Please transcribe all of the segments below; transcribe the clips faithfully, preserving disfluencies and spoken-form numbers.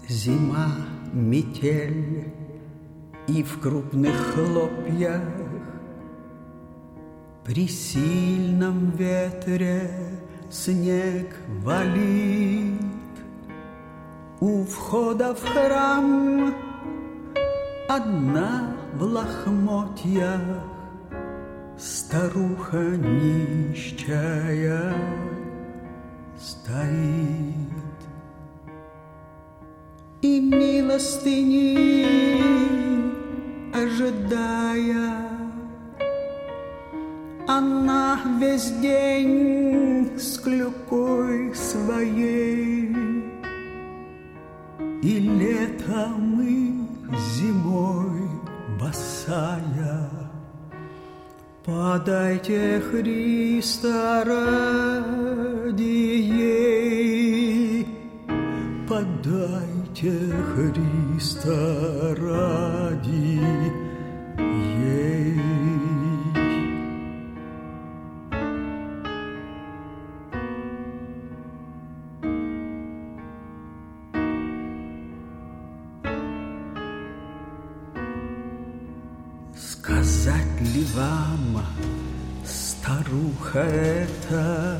Зима, метель, и в крупных хлопьях при сильном ветре снег валит. У входа в храм одна в лохмотьях старуха нищая стоит. И милостыни ожидая, она весь день с клюкой своей. И летом, и зимой босая. Подайте Христа ради ей, подайте Христа ради ей. Сказать ли вам, старуха эта,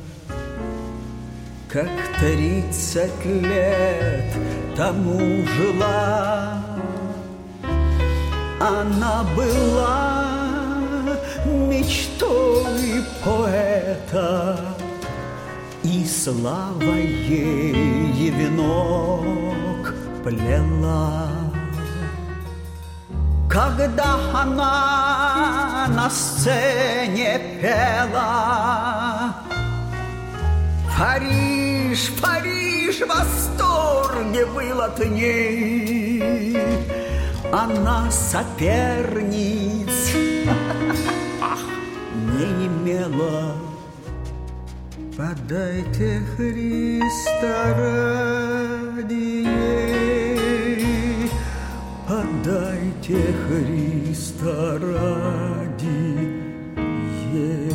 как тридцать лет тому жила? Она была мечтой поэта, и слава ей венок плела. Когда она на сцене пела: Париж, Париж, в восторге был от ней. Она соперниц не имела. Подайте Христа ради ей, подайте Христа ради ей.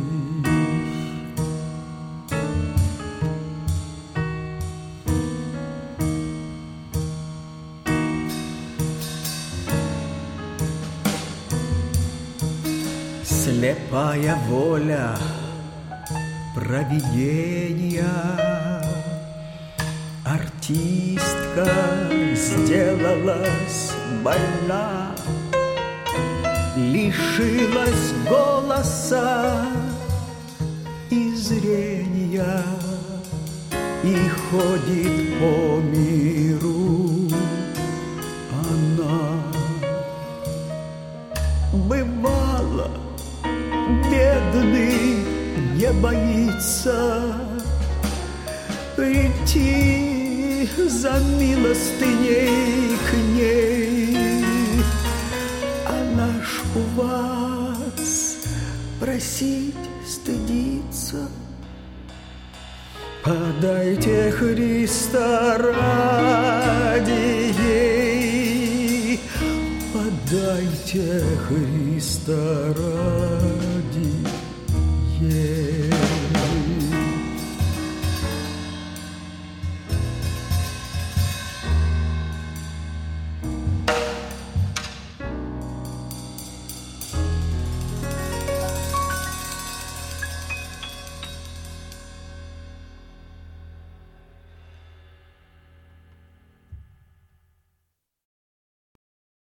Слепая воля провидения, артистка сделалась больна, лишилась голоса и зрения, и ходит по миру она. Бывало, бедный не боится прийти за милостыней к ней. Она ж у вас просить стыдится. Подайте Христа ради ей, подайте Христа ради ей.